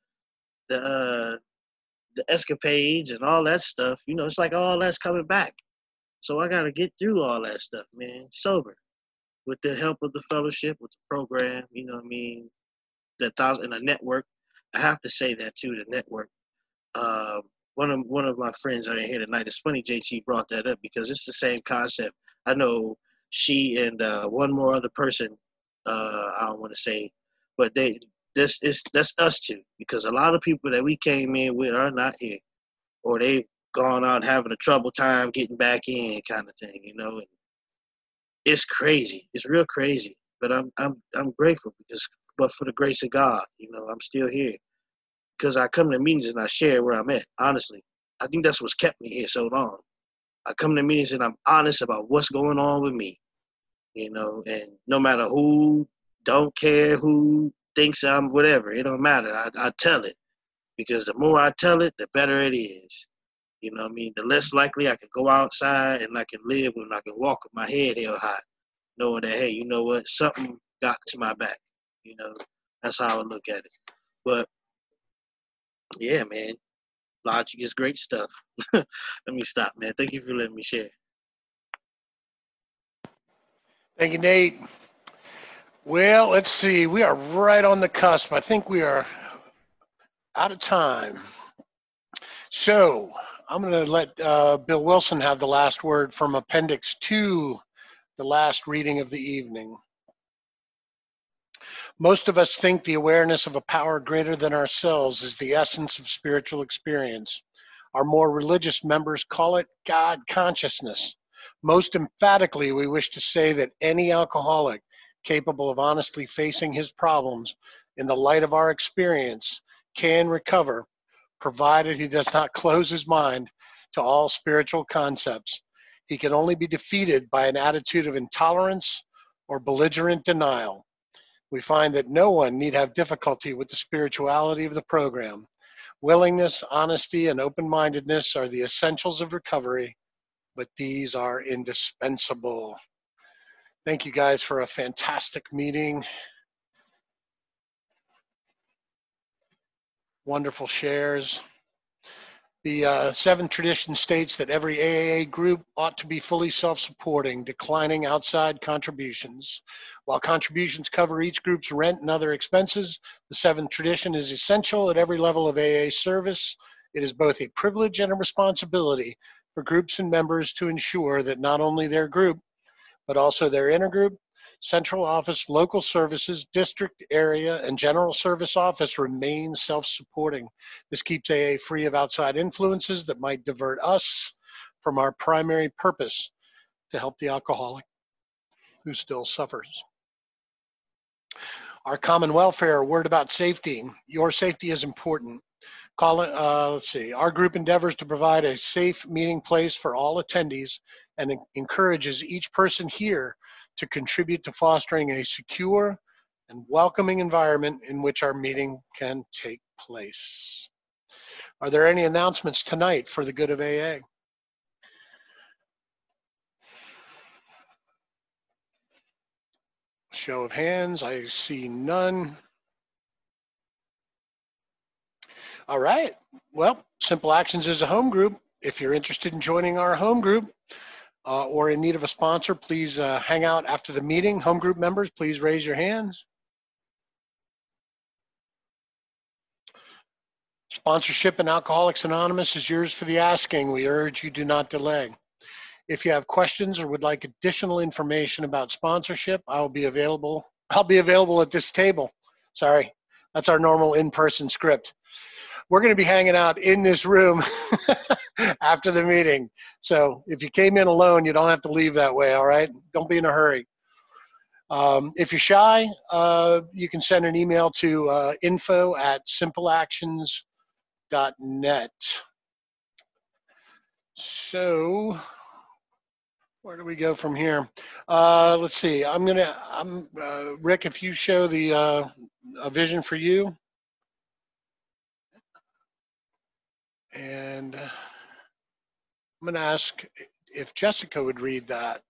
The uh, the escapades and all that stuff. You know, it's like all that's coming back. So I got to get through all that stuff, man, sober, with the help of the fellowship, with the program. You know what I mean? The thousand and the network. I have to say that too. The network. Um, One of one of my friends are in here tonight. It's funny J T brought that up because it's the same concept. I know she and uh, one more other person. Uh, I don't want to say, but they this is that's us two, because a lot of people that we came in with are not here, or they've gone out having a trouble time getting back in, kind of thing. You know, and it's crazy. It's real crazy. But I'm I'm I'm grateful because, but for the grace of God, you know, I'm still here. Because I come to meetings and I share where I'm at, honestly. I think that's what's kept me here so long. I come to meetings and I'm honest about what's going on with me, you know, and no matter who don't care, who thinks I'm whatever, it don't matter. I, I tell it, because the more I tell it, the better it is. You know what I mean? The less likely I can go outside and I can live and I can walk with my head held high, knowing that, hey, you know what, something got to my back. You know, that's how I look at it. But yeah, man. Logic is great stuff. Let me stop, man. Thank you for letting me share. Thank you, Nate. Well, let's see. We are right on the cusp. I think we are out of time. So I'm going to let uh, Bill Wilson have the last word from Appendix two, the last reading of the evening. Most of us think the awareness of a power greater than ourselves is the essence of spiritual experience. Our more religious members call it God consciousness. Most emphatically, we wish to say that any alcoholic capable of honestly facing his problems in the light of our experience can recover, provided he does not close his mind to all spiritual concepts. He can only be defeated by an attitude of intolerance or belligerent denial. We find that no one need have difficulty with the spirituality of the program. Willingness, honesty, and open-mindedness are the essentials of recovery, but these are indispensable. Thank you guys for a fantastic meeting. Wonderful shares. The uh, seventh tradition states that every A A A group ought to be fully self-supporting, declining outside contributions. While contributions cover each group's rent and other expenses, the seventh tradition is essential at every level of A A service. It is both a privilege and a responsibility for groups and members to ensure that not only their group, but also their intergroup, central office, local services, district, area, and general service office remain self-supporting. This keeps A A free of outside influences that might divert us from our primary purpose to help the alcoholic who still suffers. Our common welfare, word about safety. Your safety is important. Call it, uh, let's see, our group endeavors to provide a safe meeting place for all attendees and encourages each person here to contribute to fostering a secure and welcoming environment in which our meeting can take place. Are there any announcements tonight for the good of A A? Show of hands, I see none. All right. Well, Simple Actions is a home group. If you're interested in joining our home group uh, or in need of a sponsor, please uh, hang out after the meeting. Home group members, please raise your hands. Sponsorship in Alcoholics Anonymous is yours for the asking. We urge you do not delay. If you have questions or would like additional information about sponsorship, I'll be available. I'll be available at this table. Sorry, that's our normal in-person script. We're going to be hanging out in this room after the meeting. So if you came in alone, you don't have to leave that way, all right? Don't be in a hurry. Um, if you're shy, uh, you can send an email to uh, info at simpleactions dot net. So where do we go from here? Uh, let's see. I'm gonna. I'm uh, Rick. If you show the uh, a vision for you, and I'm gonna ask if Jessica would read that.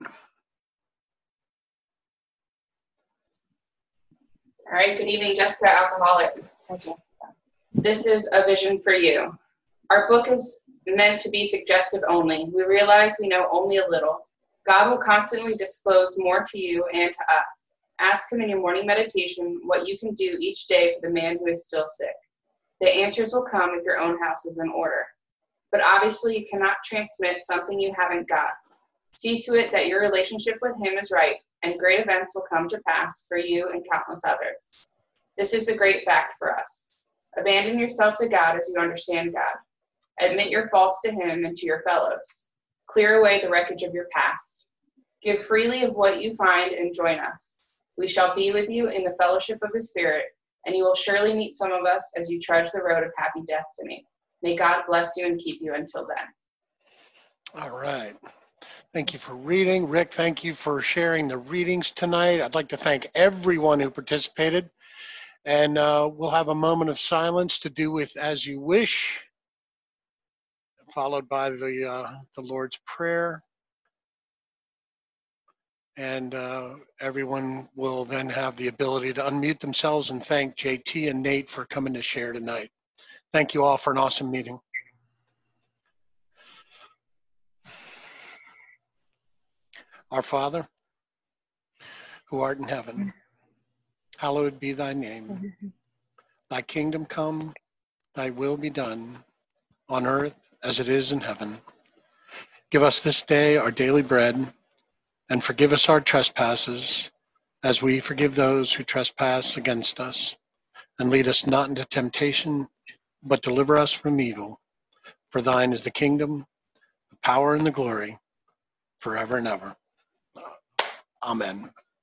All right, good evening, Jessica, alcoholic. This is a vision for you. Our book is meant to be suggestive only. We realize we know only a little. God will constantly disclose more to you and to us. Ask him in your morning meditation what you can do each day for the man who is still sick. The answers will come if your own house is in order. But obviously you cannot transmit something you haven't got. See to it that your relationship with him is right, and great events will come to pass for you and countless others. This is the great fact for us. Abandon yourself to God as you understand God. Admit your faults to him and to your fellows. Clear away the wreckage of your past. Give freely of what you find and join us. We shall be with you in the fellowship of the Spirit, and you will surely meet some of us as you trudge the road of happy destiny. May God bless you and keep you until then. All right. Thank you for reading. Rick, thank you for sharing the readings tonight. I'd like to thank everyone who participated. And uh, we'll have a moment of silence to do with as you wish, followed by the, uh, the Lord's Prayer. And uh, everyone will then have the ability to unmute themselves and thank J T and Nate for coming to share tonight. Thank you all for an awesome meeting. Our Father, who art in heaven, hallowed be thy name. Thy kingdom come, thy will be done, on earth as it is in heaven. Give us this day our daily bread, and forgive us our trespasses, as we forgive those who trespass against us. And lead us not into temptation, but deliver us from evil. For thine is the kingdom, the power, and the glory, forever and ever. Amen.